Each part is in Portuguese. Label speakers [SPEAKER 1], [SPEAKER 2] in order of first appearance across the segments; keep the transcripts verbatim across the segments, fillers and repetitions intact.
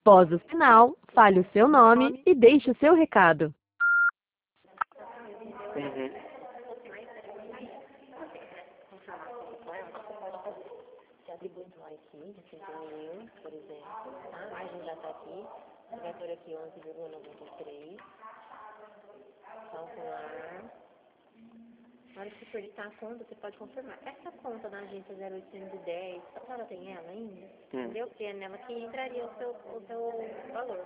[SPEAKER 1] Após o sinal, fale o seu nome e deixe o seu recado.
[SPEAKER 2] Uhum.
[SPEAKER 3] Se atribuindo aqui, de cinco mil, por exemplo, tá? A gente já está aqui, temperatura aqui onze vírgula noventa e três, calcular. Na hora que você editar a conta, você pode confirmar. Essa conta da agência zero oitocentos e dez, a senhora tem ela ainda?
[SPEAKER 2] Hum.
[SPEAKER 3] Entendeu? Porque é nela que entraria o seu, o seu valor.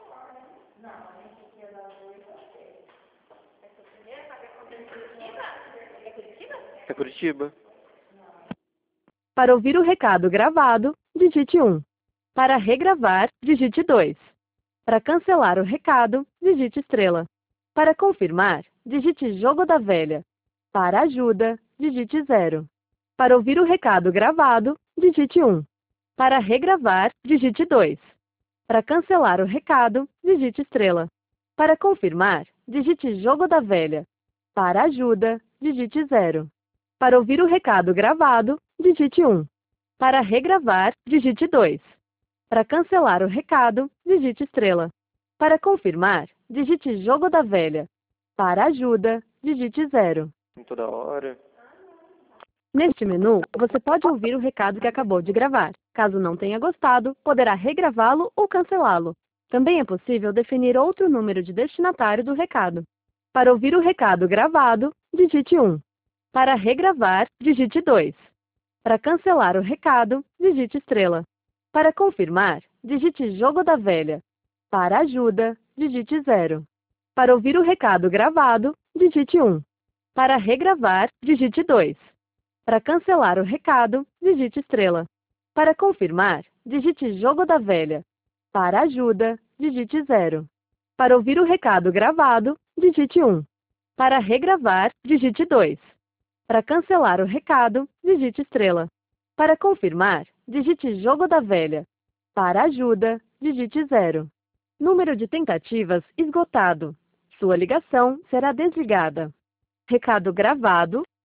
[SPEAKER 3] É Curitiba?
[SPEAKER 2] É Curitiba?
[SPEAKER 1] Para ouvir o recado gravado, digite um. Para regravar, digite dois. Para cancelar o recado, digite estrela. Para confirmar, digite jogo da velha. Para ajuda, digite zero. Para ouvir o recado gravado, digite um. Para regravar, digite dois. Para cancelar o recado, digite estrela. Para confirmar, digite jogo da velha. Para ajuda, digite zero. Para ouvir o recado gravado, digite um. Para regravar, digite dois. Para cancelar o recado, digite estrela. Para confirmar, digite jogo da velha. Para ajuda, digite zero.
[SPEAKER 2] Em toda hora.
[SPEAKER 1] Neste menu, você pode ouvir o recado que acabou de gravar. Caso não tenha gostado, poderá regravá-lo ou cancelá-lo. Também é possível definir outro número de destinatário do recado. Para ouvir o recado gravado, digite um. Para regravar, digite dois. Para cancelar o recado, digite estrela. Para confirmar, digite jogo da velha. Para ajuda, digite zero. Para ouvir o recado gravado, digite um. Para regravar, digite dois. Para cancelar o recado, digite estrela. Para confirmar, digite jogo da velha. Para ajuda, digite zero. Para ouvir o recado gravado, digite um. Para regravar, digite dois. Para cancelar o recado, digite estrela. Para confirmar, digite jogo da velha. Para ajuda, digite zero. Número de tentativas esgotado. Sua ligação será desligada. Recado gravado